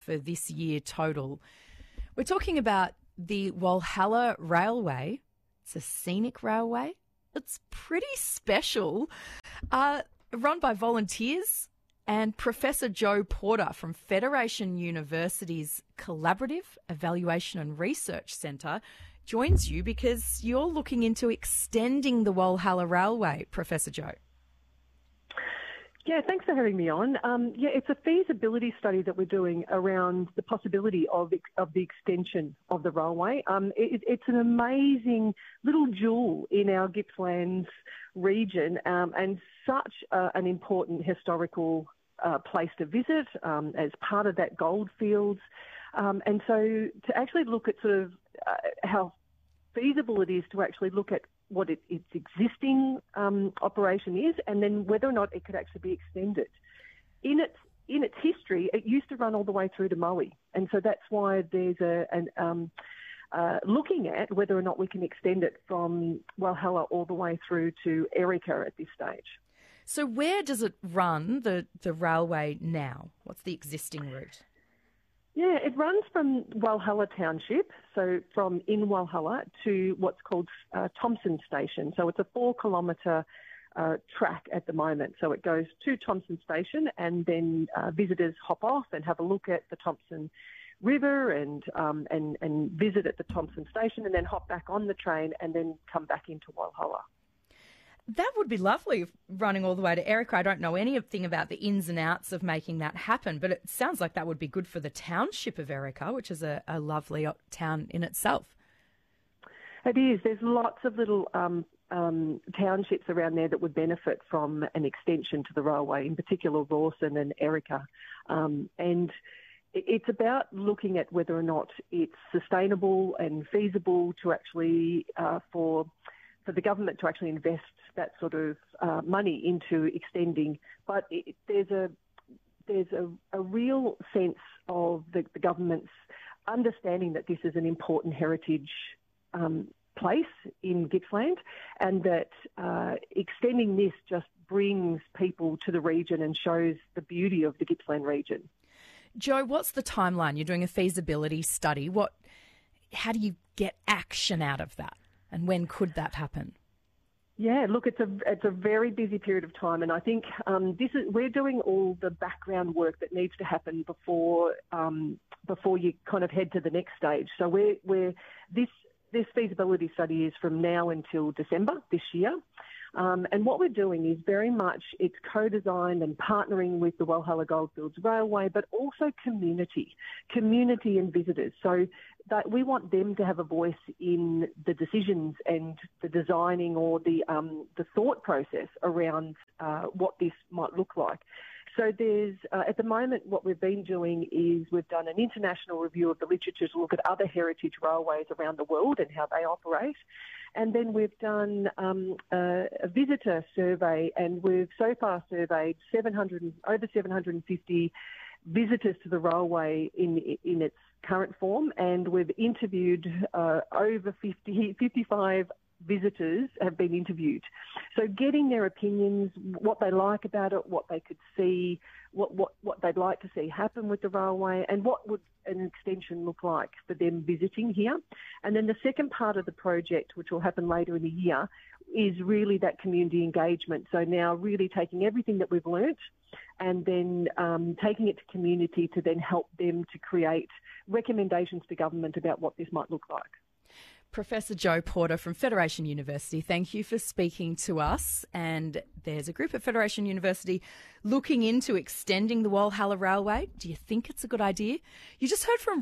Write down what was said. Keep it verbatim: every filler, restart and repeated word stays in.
for this year total. We're talking about the Walhalla Railway. It's a scenic railway. It's pretty special. Uh, run by volunteers, and Professor Joe Porter from Federation University's Collaborative Evaluation and Research Centre joins you because you're looking into extending the Walhalla Railway, Professor Joe. Yeah, thanks for having me on. Um, yeah, it's a feasibility study that we're doing around the possibility of of the extension of the railway. Um, it, it's an amazing little jewel in our Gippsland region, um, and such uh, an important historical uh, place to visit um, as part of that goldfields. Um, and so to actually look at sort of uh, how feasible it is to actually look at what it, its existing um, operation is, and then whether or not it could actually be extended. In its in its history, it used to run all the way through to Moe, and so that's why there's a an, um, uh, looking at whether or not we can extend it from Walhalla all the way through to Erica at this stage. So where does it run, the, the railway now? What's the existing route? Yeah, it runs from Walhalla Township, so from in Walhalla to what's called uh, Thompson Station. So it's a four kilometre uh, track at the moment. So it goes to Thompson Station, and then uh, visitors hop off and have a look at the Thompson River and, um, and, and visit at the Thompson Station, and then hop back on the train and then come back into Walhalla. That would be lovely, running all the way to Erica. I don't know anything about the ins and outs of making that happen, but it sounds like that would be good for the township of Erica, which is a, a lovely town in itself. It is. There's lots of little um, um, townships around there that would benefit from an extension to the railway, in particular Rawson and Erica. Um, and it's about looking at whether or not it's sustainable and feasible to actually, uh, for for the government to actually invest that sort of uh, money into extending. But it, there's a there's a, a real sense of the, the government's understanding that this is an important heritage um, place in Gippsland, and that uh, extending this just brings people to the region and shows the beauty of the Gippsland region. Joe, what's the timeline? You're doing a feasibility study. What? How do you get action out of that? And when could that happen? Yeah, look, it's a it's a very busy period of time, and I think um, this is we're doing all the background work that needs to happen before um, before you kind of head to the next stage. So we're we're this this feasibility study is from now until December this year. Um, and what we're doing is very much, it's co-designed and partnering with the Walhalla Goldfields Railway, but also community, community and visitors. So that we want them to have a voice in the decisions and the designing or the um, the thought process around uh, what this might look like. So there's, uh, at the moment, what we've been doing is we've done an international review of the literature to look at other heritage railways around the world and how they operate. And then we've done um, a, a visitor survey, and we've so far surveyed seven hundred, over seven hundred fifty visitors to the railway in in its current form, and we've interviewed uh, over fifty, fifty-five visitors have been interviewed. So getting their opinions, what they like about it, what they could see, what, what, what they'd like to see happen with the railway, and what would an extension look like for them visiting here. And then the second part of the project, which will happen later in the year, is really that community engagement. So now really taking everything that we've learnt and then um, taking it to community to then help them to create recommendations to government about what this might look like. Professor Joe Porter from Federation University, thank you for speaking to us. And there's a group at Federation University looking into extending the Walhalla Railway. Do you think it's a good idea? You just heard from